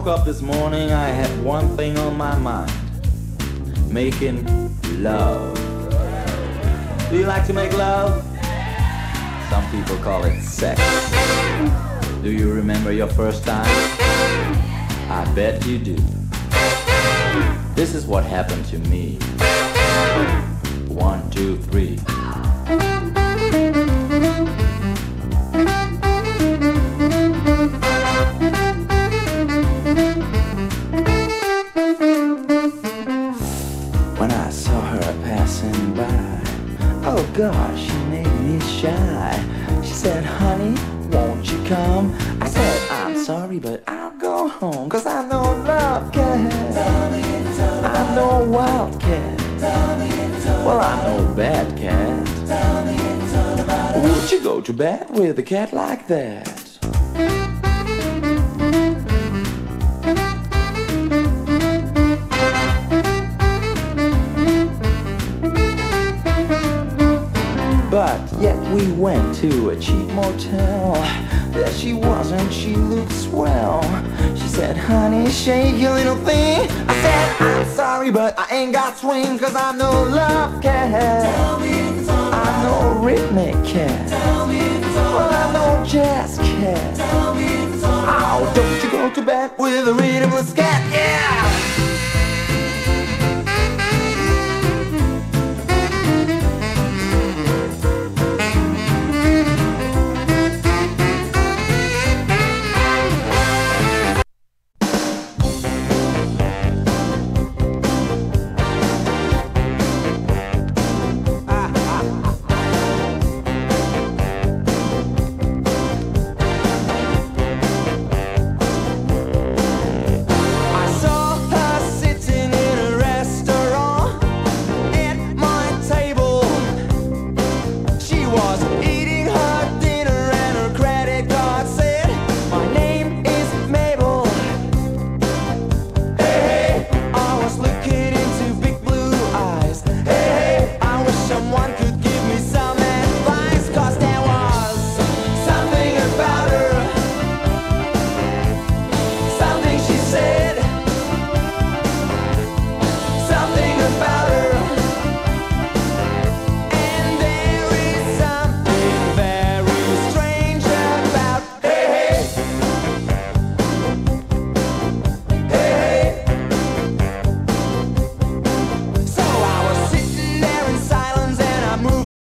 woke up this morning, I had one thing on my mind: making love. Do you like to make love? Some people call it sex. Do you remember your first time? I bet you do. This is what happened to me. 1, 2, 3. When I saw her passing by, oh gosh, she made me shy. She said, honey, won't you come? I said, I'm sorry, but I'll go home. Cause I'm no love cat, I'm no wild cat, well, I'm no bad cat. Would you go to bed with a cat like that? But yet we went to a cheap motel. There she was and she looked swell. She said, honey, shake your little thing. I said, I'm sorry, but I ain't got swing. Cause I'm no love cat, I'm no rhythmic cat, well, I'm no jazz cat. Oh, don't you go to bed with a rhythmless cat, yeah.